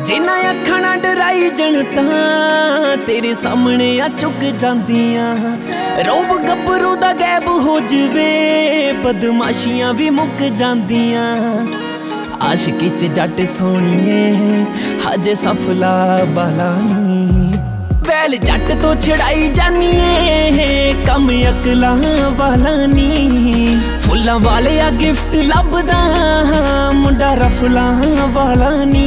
जिन्ना अखां ना डराई जनता तेरे सामने आ झुक जांदियां। रौब गब्बरू दा गैब हो जवे बदमाशियां भी मुक जांदियां। आशिकी च जट सोहणीए हजे सफला बाला नी। वैल जट तो छड़ाई जानिए कम अकलां वाला नी। फुल्लां वाले आ गिफ्ट लभदा मुंडा रफलां वाला नी।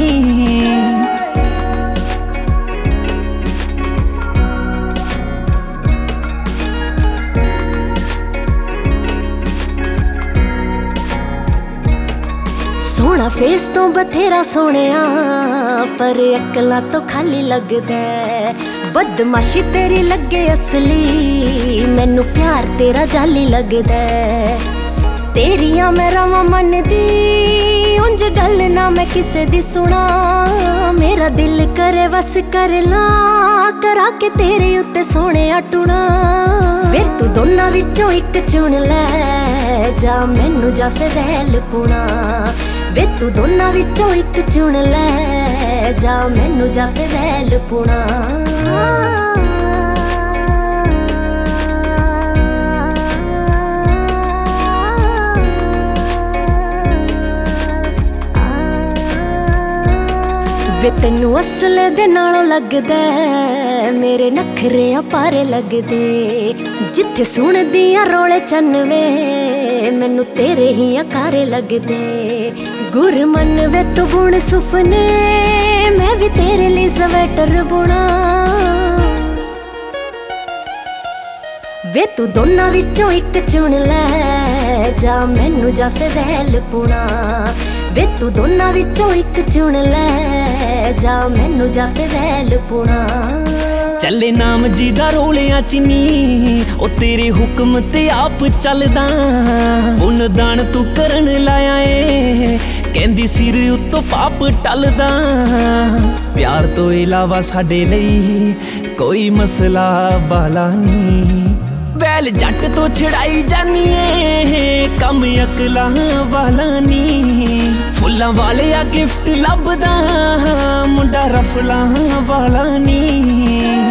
सोहना फेस तो बथेरा सोहणिया पर अकलां तो खाली लगदा। बदमाशी तेरी लगे असली मैनू प्यार तेरा जाली लगदा। तेरियां मैं रवां मनदी उंज गल ना मैं किसे दी सुना। मेरा दिल करे बस कर ला करा के तेरे उत्ते सोहणे टुणा। वे तू दोनां विचों इक चुन लै जा मैनू जा फिर पुणा। वे तू दोनां विचों इक चुन लै जा मैनू जा फिर पुणा। वे तैनू असल दे नालों लगदा मेरे नखरे पारे लगदे। जिथे सुनदियां रोले चन्नवे मैनू तेरे ही कारे लगदे। गुरमन वे तू बुण सुफने मैं भी तेरे लिए स्वेटर बुना। वे तू दोनां विचों इक चुन लै जा मैनू जा फिर पुणा। वे तू दोनां विचों इक चुन लै जा मैनू जा फिर पुणा। चले नाम जी दा रोलियां च नी ओ तेरे हुक्म ते आप चलदा। पुन दान तू करन लाया ए कहंदी सिर उत्तों पाप टलदा। प्यार तो इलावा साडे लई कोई मसला वाला नी। वैल जट तो छड़ाई जानिए कम अकलां वाला नी। फुल्लां वाले आ गिफ्ट लभदा मुंडा रफलां वाला नी।